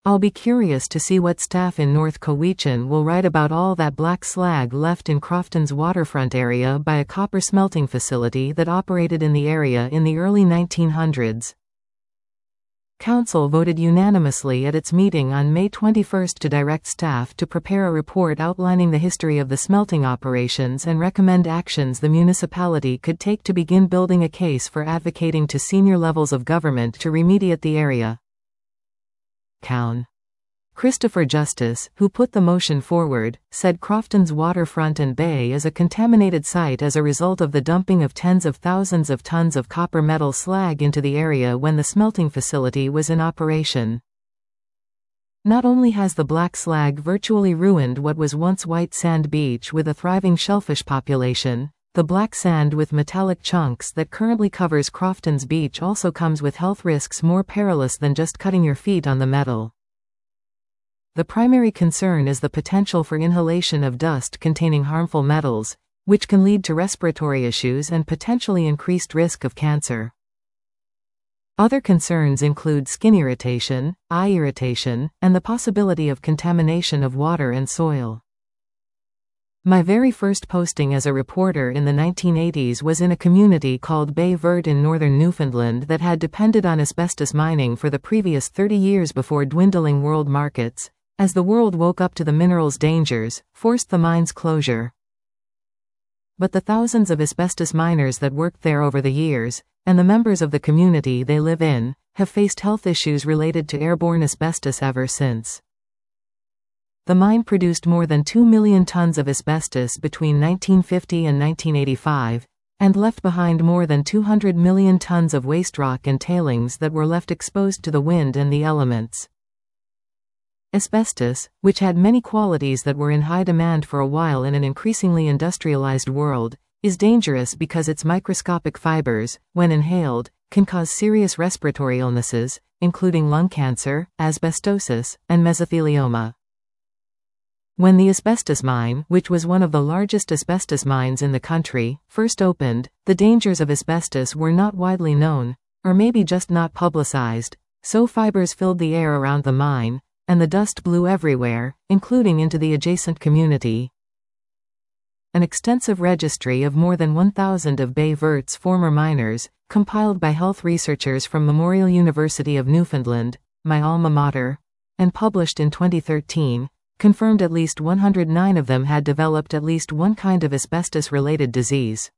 I'll be curious to see what staff in North Cowichan will write about all that black slag left in Crofton's waterfront area by a copper smelting facility that operated in the area in the early 1900s. Council voted unanimously at its meeting on May 21 to direct staff to prepare a report outlining the history of the smelting operations and recommend actions the municipality could take to begin building a case for advocating to senior levels of government to remediate the area. Coun. Christopher Justice, who put the motion forward, said Crofton's waterfront and bay is a contaminated site as a result of the dumping of tens of thousands of tons of copper metal slag into the area when the smelting facility was in operation. Not only has the black slag virtually ruined what was once white sand beach with a thriving shellfish population, the black sand with metallic chunks that currently covers Crofton's beach also comes with health risks more perilous than just cutting your feet on the metal. The primary concern is the potential for inhalation of dust containing harmful metals, which can lead to respiratory issues and potentially increased risk of cancer. Other concerns include skin irritation, eye irritation, and the possibility of contamination of water and soil. My very first posting as a reporter in the 1980s was in a community called Bay Verte in northern Newfoundland that had depended on asbestos mining for the previous 30 years before dwindling world markets, as the world woke up to the mineral's dangers, forced the mine's closure. But the thousands of asbestos miners that worked there over the years, and the members of the community they live in, have faced health issues related to airborne asbestos ever since. The mine produced more than 2 million tons of asbestos between 1950 and 1985, and left behind more than 200 million tons of waste rock and tailings that were left exposed to the wind and the elements. Asbestos, which had many qualities that were in high demand for a while in an increasingly industrialized world, is dangerous because its microscopic fibers, when inhaled, can cause serious respiratory illnesses, including lung cancer, asbestosis, and mesothelioma. When the asbestos mine, which was one of the largest asbestos mines in the country, first opened, the dangers of asbestos were not widely known, or maybe just not publicized, so fibers filled the air around the mine, and the dust blew everywhere, including into the adjacent community. An extensive registry of more than 1,000 of Bay Verte's former miners, compiled by health researchers from Memorial University of Newfoundland, my alma mater, and published in 2013, confirmed at least 109 of them had developed at least one kind of asbestos-related disease.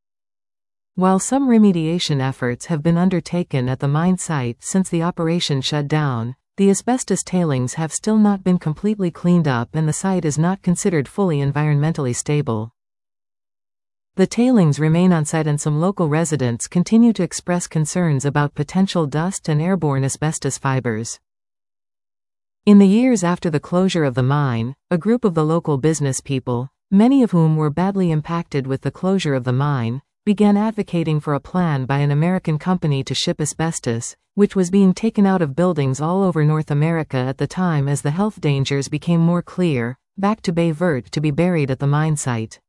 While some remediation efforts have been undertaken at the mine site since the operation shut down, the asbestos tailings have still not been completely cleaned up and the site is not considered fully environmentally stable. The tailings remain on site and some local residents continue to express concerns about potential dust and airborne asbestos fibers. In the years after the closure of the mine, a group of the local business people, many of whom were badly impacted with the closure of the mine, began advocating for a plan by an American company to ship asbestos, which was being taken out of buildings all over North America at the time as the health dangers became more clear, back to Bay Verte to be buried at the mine site.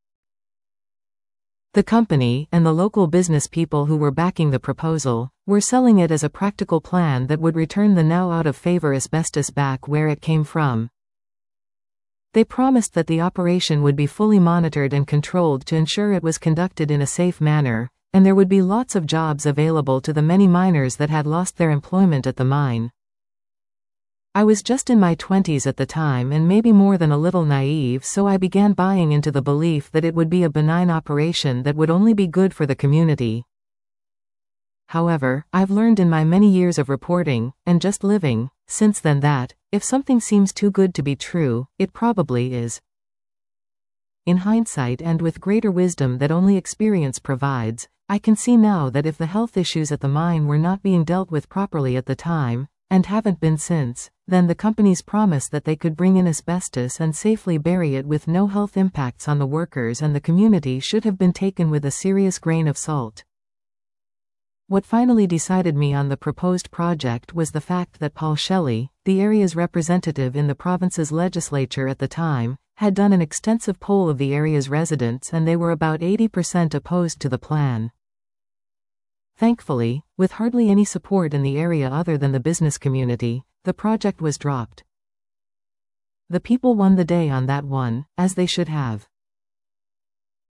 The company, and the local business people who were backing the proposal, were selling it as a practical plan that would return the now out-of-favor asbestos back where it came from. They promised that the operation would be fully monitored and controlled to ensure it was conducted in a safe manner, and there would be lots of jobs available to the many miners that had lost their employment at the mine. I was just in my 20s at the time and maybe more than a little naive, so I began buying into the belief that it would be a benign operation that would only be good for the community. However, I've learned in my many years of reporting, and just living, since then that, if something seems too good to be true, it probably is. In hindsight and with greater wisdom that only experience provides, I can see now that if the health issues at the mine were not being dealt with properly at the time, and haven't been since, then the company's promise that they could bring in asbestos and safely bury it with no health impacts on the workers and the community should have been taken with a serious grain of salt. What finally decided me on the proposed project was the fact that Paul Shelley, the area's representative in the province's legislature at the time, had done an extensive poll of the area's residents and they were about 80% opposed to the plan. Thankfully, with hardly any support in the area other than the business community, The project was dropped. The people won the day on that one, as they should have.